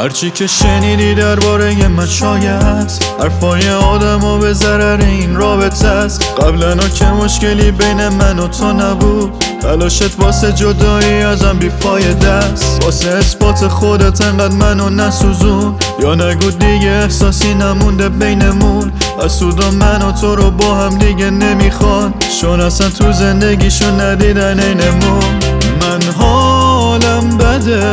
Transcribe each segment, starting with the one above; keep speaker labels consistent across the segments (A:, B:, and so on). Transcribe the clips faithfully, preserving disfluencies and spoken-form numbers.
A: هرچی که شنیدی درباره من شاید حرفای آدمو به ضرر این رابطه است. قبلا که مشکلی بین من و تو نبود، تلاشت واسه جدایی ازم بیفایده است. واسه اثبات خودت انقدر منو نسوزون، یا نگو دیگه احساسی نمونده بینمون. حسودا من و تو رو با هم دیگه نمیخوان، چون اصلا تو زندگیشون ندیدن اینمون. من حالم بده،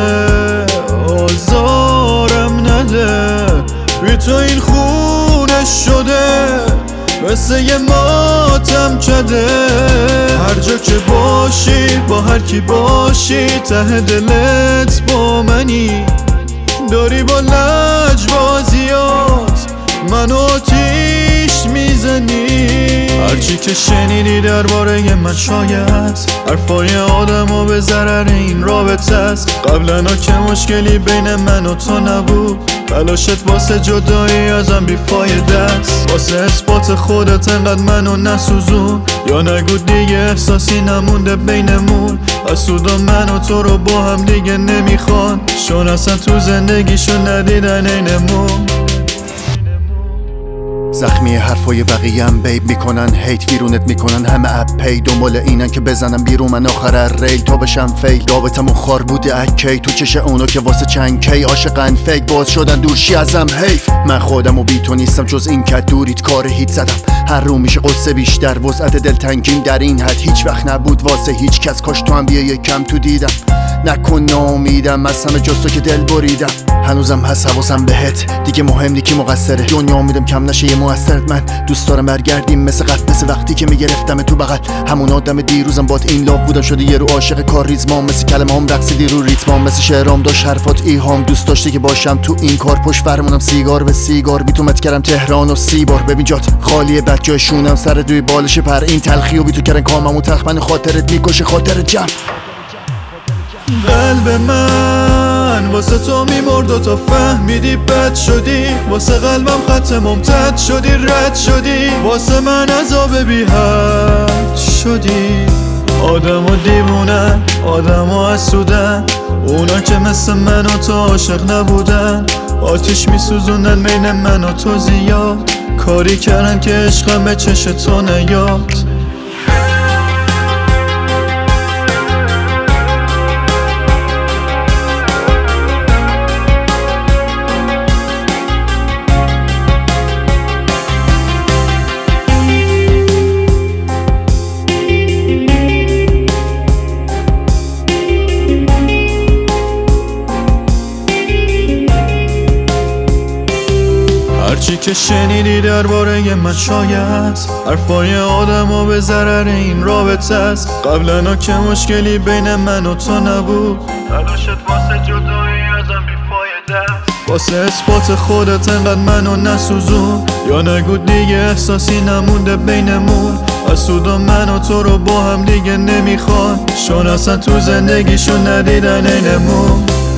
A: آزارم نده، بی تو این خونه شده مثل یه ماتم کده. هر جا که باشی با هر کی باشی، ته دلت با منی، داری با لجبازیات منو آتیش میزنی. هرچی که شنیدی درباره من شاید حرفای آدمو به ضرر این رابطه است. قبلا که مشکلی بین من و تو نبود، تلاشت واسه جدایی ازم بیفایده است. واسه اثبات خودت انقدر منو نسوزون، یا نگو دیگه احساسی نمونده بینمون. حسودا من و تو رو با هم دیگه نمیخوان، چون اصلا تو زندگیشون ندیدن اینمون.
B: زخمی حرفای بقیه‌ام بیب میکنن، هیت ویرونت میکنن، همه اپ پی دنبال اینن که بزنم بیرون من آخر ریل تا بشم فیل. رابطمون خار بوده اکی تو چش اونا که واسه چند کی عاشقن فیک باز شدن دورشی ازم حیف. من خودم و بی تو نیستم جز این که دوریت کار هیت زدم. هر رو میشه قصه بیشتر، وسعت دلتنگیم در این حد هیچ وقت نبود واسه هیچ کس. کاش تو هم بیا یکم تو دیدم، نکن ناامیدم از همه جز تو که دل بریدم. هنوزم هست حواسم بهت، دیگه مهم نی کی مقصره. دنیا امیدم کم نشه یه موثرت، من دوست دارم برگردیم مثل قد، مثل وقتی که میگرفتم تو بغل. همون آدم دیروزم بات این لاف بودم، شده یه رو عاشق کار ریزمام. مثل کلمه هم رقصیدی رو ریتمام، مثل شعرام داشت حرفات ایهام. دوست داشتی که باشم تو این کار، پشت فرمونم سیگار به سیگار. بی تو مت کردم تهران و سی بار، ببین جات خالیه بد جای شونم سر دوی بالش پر. این تلخی و بی تو کردن کاممو تخمن، خاطرت میکشه خاطر جمع.
A: قلب من واسه تو میمرد و تو فهمیدی بد شدی، واسه قلبم خط ممتد شدی رد شدی، واسه من عذاب بی حد شدی. آدم و دیوونن، آدم و حسودن، اونا که مثل من و تو عاشق نبودن. آتیش میسوزوندن بین من و تو زیاد، کاری کردن که عشقم به چش تو نیاد. هرچی که شنیدی درباره من شاید حرفای آدمو به ضرر این رابطه است. قبلا که مشکلی بین من و تو نبود، تلاشت واسه جدایی ازم بیفایده است. واسه اثبات خودت انقدر منو نسوزون، یا نگو دیگه احساسی نمونده بینمون. حسودا من و تو رو با هم دیگه نمیخوان، چون اصلا تو زندگیشون ندیدن اینمون.